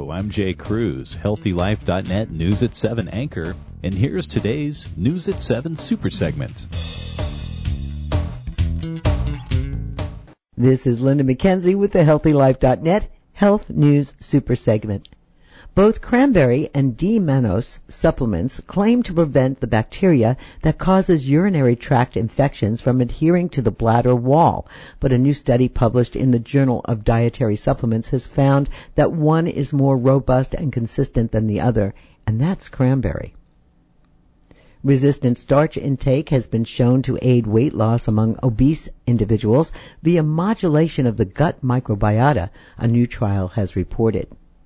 Hello, I'm Jay Cruz, HealthyLife.net News at 7 anchor, and here's today's News at 7 super segment. This is Linda McKenzie with the HealthyLife.net Health News super segment. Both cranberry and D-mannose supplements claim to prevent the bacteria that causes urinary tract infections from adhering to the bladder wall, but a new study published in the Journal of Dietary Supplements has found that one is more robust and consistent than the other, and that's cranberry. Resistant starch intake has been shown to aid weight loss among obese individuals via modulation of the gut microbiota, a new trial has reported.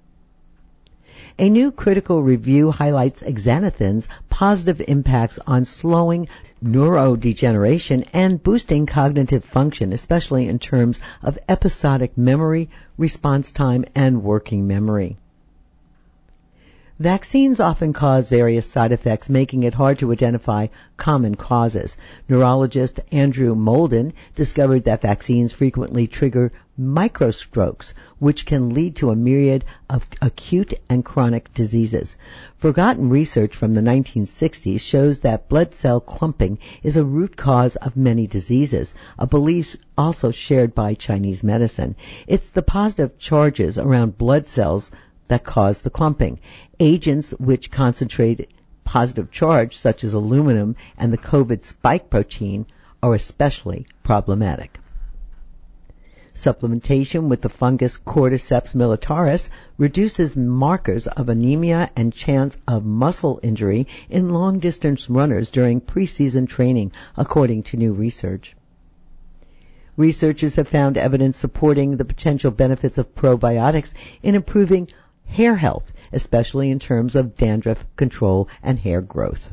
A new critical review highlights Xanathin's positive impacts on slowing neurodegeneration and boosting cognitive function, especially in terms of episodic memory, response time, and working memory. Vaccines often cause various side effects, making it hard to identify common causes. Neurologist Andrew Molden discovered that vaccines frequently trigger microstrokes, which can lead to a myriad of acute and chronic diseases. Forgotten research from the 1960s shows that blood cell clumping is a root cause of many diseases, a belief also shared by Chinese medicine. It's the positive charges around blood cells that cause the clumping. Agents which concentrate positive charge, such as aluminum and the COVID spike protein, are especially problematic. Supplementation with the fungus Cordyceps militaris reduces markers of anemia and chance of muscle injury in long-distance runners during preseason training, according to new research. Researchers have found evidence supporting the potential benefits of probiotics in improving hair health, especially in terms of dandruff control and hair growth.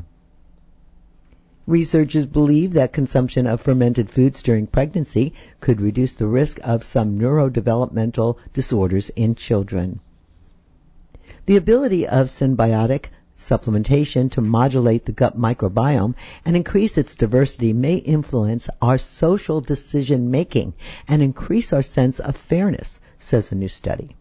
Researchers believe that consumption of fermented foods during pregnancy could reduce the risk of some neurodevelopmental disorders in children. The ability of symbiotic supplementation to modulate the gut microbiome and increase its diversity may influence our social decision-making and increase our sense of fairness, says a new study.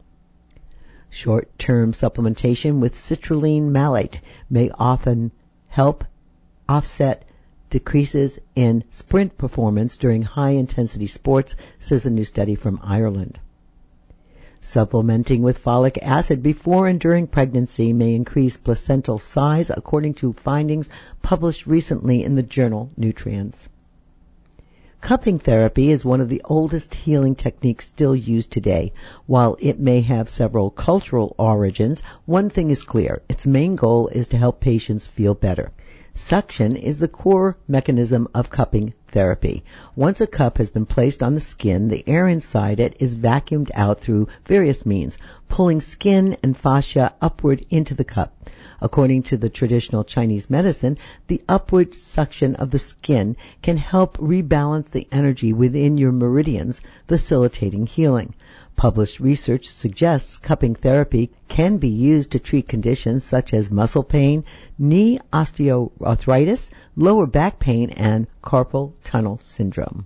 Short-term supplementation with citrulline malate may often help offset decreases in sprint performance during high-intensity sports, says a new study from Ireland. Supplementing with folic acid before and during pregnancy may increase placental size, according to findings published recently in the journal Nutrients. Cupping therapy is one of the oldest healing techniques still used today. While it may have several cultural origins, one thing is clear. Its main goal is to help patients feel better. Suction is the core mechanism of cupping therapy. Once a cup has been placed on the skin, the air inside it is vacuumed out through various means, pulling skin and fascia upward into the cup. According to the traditional Chinese medicine, the upward suction of the skin can help rebalance the energy within your meridians, facilitating healing. Published research suggests cupping therapy can be used to treat conditions such as muscle pain, knee osteoarthritis, lower back pain, and carpal tunnel syndrome.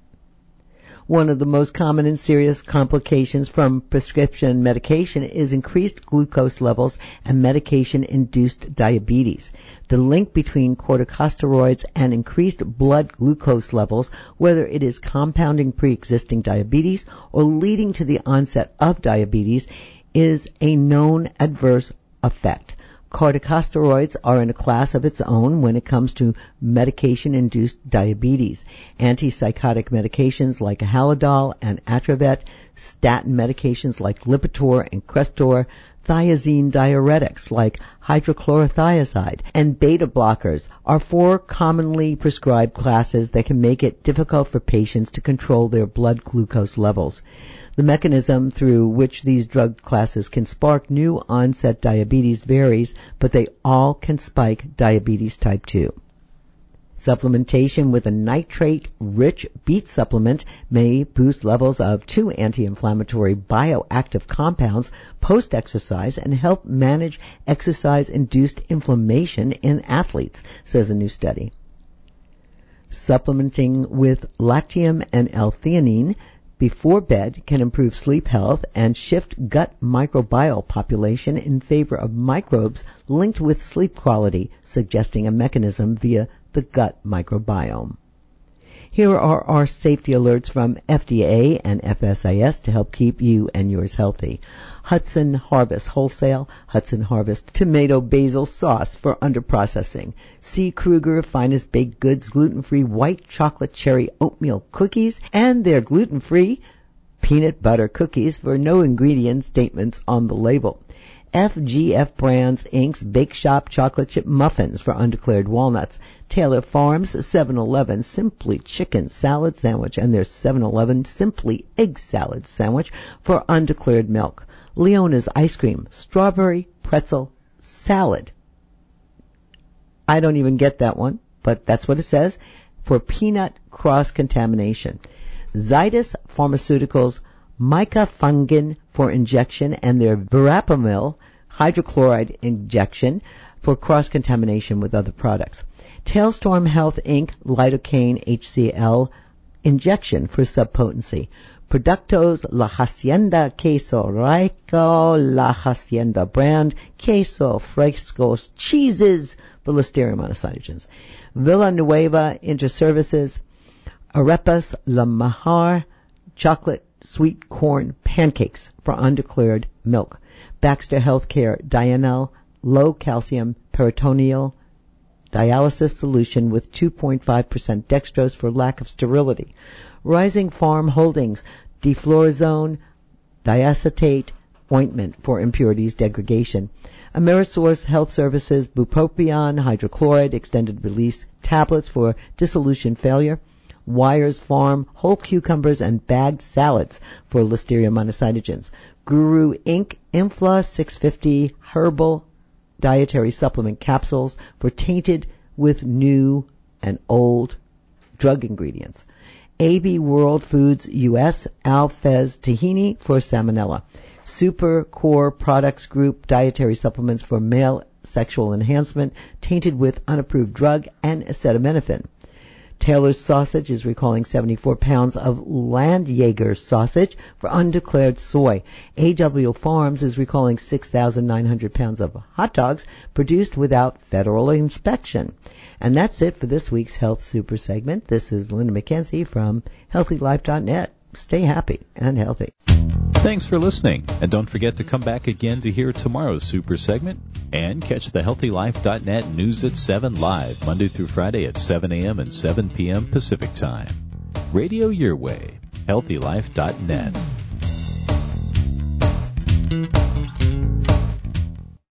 One of the most common and serious complications from prescription medication is increased glucose levels and medication-induced diabetes. The link between corticosteroids and increased blood glucose levels, whether it is compounding pre-existing diabetes or leading to the onset of diabetes, is a known adverse effect. Corticosteroids are in a class of its own when it comes to medication-induced diabetes. Antipsychotic medications like Haldol and Atrovent, statin medications like Lipitor and Crestor, thiazine diuretics like hydrochlorothiazide, and beta blockers are four commonly prescribed classes that can make it difficult for patients to control their blood glucose levels. The mechanism through which these drug classes can spark new onset diabetes varies, but they all can spike diabetes type 2. Supplementation with a nitrate-rich beet supplement may boost levels of two anti-inflammatory bioactive compounds post-exercise and help manage exercise-induced inflammation in athletes, says a new study. Supplementing with lactium and L-theanine before bed can improve sleep health and shift gut microbiome population in favor of microbes linked with sleep quality, suggesting a mechanism via the gut microbiome. Here are our safety alerts from FDA and FSIS to help keep you and yours healthy. Hudson Harvest Wholesale, Hudson Harvest Tomato Basil Sauce for underprocessing. C. Kruger Finest Baked Goods Gluten-Free White Chocolate Cherry Oatmeal Cookies and their gluten-free peanut butter cookies for no ingredient statements on the label. FGF Brands Inc.'s Bake Shop Chocolate Chip Muffins for undeclared walnuts. Taylor Farms 7-Eleven Simply Chicken Salad Sandwich and their 7-Eleven Simply Egg Salad Sandwich for undeclared milk. Leona's Ice Cream Strawberry Pretzel Salad. I don't even get that one, but that's what it says, for peanut cross-contamination. Zydus Pharmaceuticals Micafungin for injection and their Verapamil hydrochloride injection for cross-contamination with other products. Tailstorm Health Inc. Lidocaine HCl injection for subpotency. Productos La Hacienda Queso Rico, La Hacienda brand Queso Frescos cheeses for Listeria monocytogens. Villanueva Interservices Arepas La Mahar chocolate sweet corn pancakes for undeclared milk. Baxter Healthcare Dianel low calcium peritoneal dialysis solution with 2.5% dextrose for lack of sterility. Rising Farm Holdings deflorazone diacetate ointment for impurities degradation. Amerisource Health Services bupropion hydrochloride extended release tablets for dissolution failure. Wires Farm whole cucumbers and bagged salads for Listeria monocytogens. Guru Inc. Infla 650 herbal dietary supplement capsules for tainted with new and old drug ingredients. AB World Foods US Alfez tahini for salmonella. Super Core Products Group dietary supplements for male sexual enhancement tainted with unapproved drug and acetaminophen. Taylor's Sausage is recalling 74 pounds of Landjaeger sausage for undeclared soy. AW Farms is recalling 6,900 pounds of hot dogs produced without federal inspection. And that's it for this week's Health Super segment. This is Linda McKenzie from HealthyLife.net. Stay happy and healthy. Thanks for listening, and don't forget to come back again to hear tomorrow's Super segment and catch the HealthyLife.net News at 7 live Monday through Friday at 7 a.m. and 7 p.m. Pacific Time. Radio your way. HealthyLife.net.